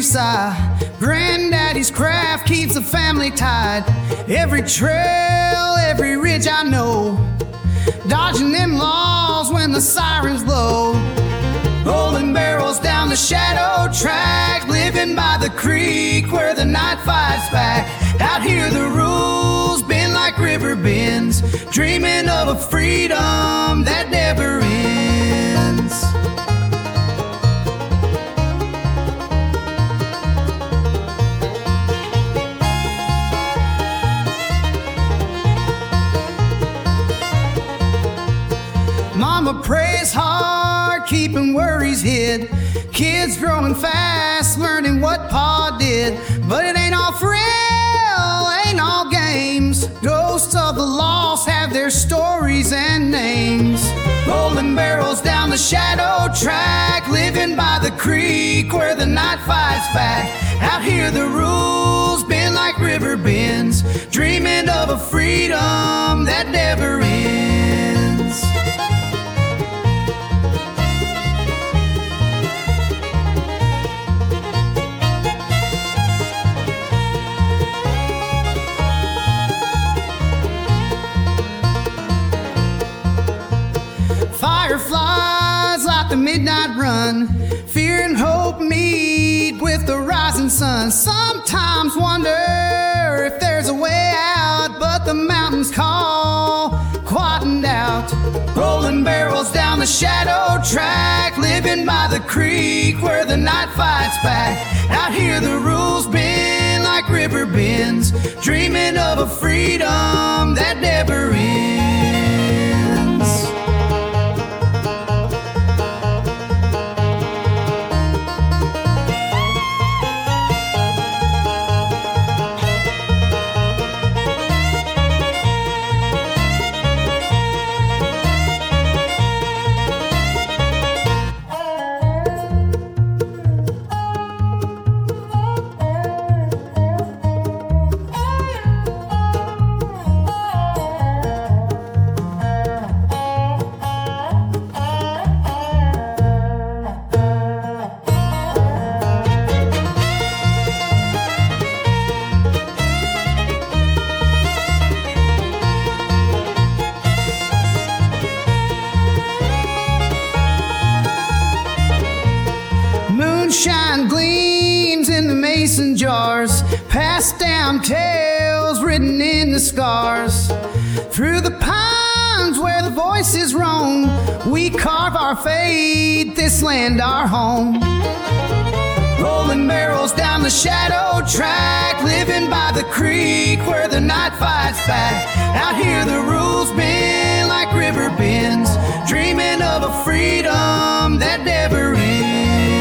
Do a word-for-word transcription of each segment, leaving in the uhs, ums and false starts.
sigh. Granddaddy's craft keeps the family tied. Every trail, every ridge I know, dodging them laws when the sirens blow. Rolling barrels down the shadow track, living by the creek where the night fights back. Out here the rules bend like river bends, dreaming of a freedom that never ends. Mama prays hard, keeping worries hid. Kids growing fast, learning what Pa did. But it ain't all thrill, ain't all games. Ghosts of the lost have their stories and names. Rolling barrels down the shadow track, living by the creek where the night fights back. Out here the rules bend like river bends, dreaming of a freedom that never ends. Fireflies like the midnight run, fear and hope meet with the rising sun. Sometimes wonder if there's a way out, but the mountains call, quietened out. Rolling barrels down the shadow track, living by the creek where the night fights back. Out here the rules bend like river bends, dreaming of a freedom that never ends. Moonshine gleams in the mason jars, passed down tales written in the scars. Through the pines where the voices roam, we carve our fate, this land our home. Rolling barrels down the shadow track, living by the creek where the night fights back. Out here the rules bend like river bends, dreaming of a freedom that never ends.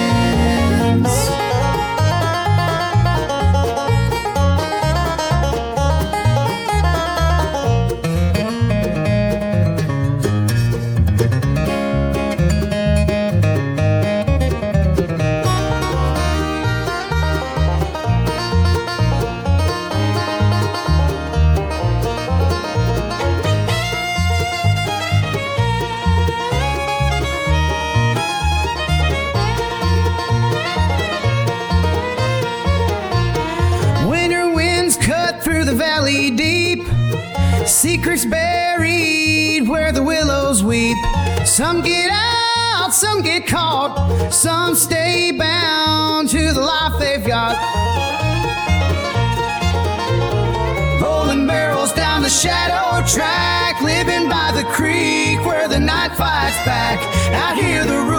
Through the valley deep, secrets buried where the willows weep. Some get out, some get caught, some stay bound to the life they've got. Rolling barrels down the shadow track, living by the creek where the night fights back. Out here the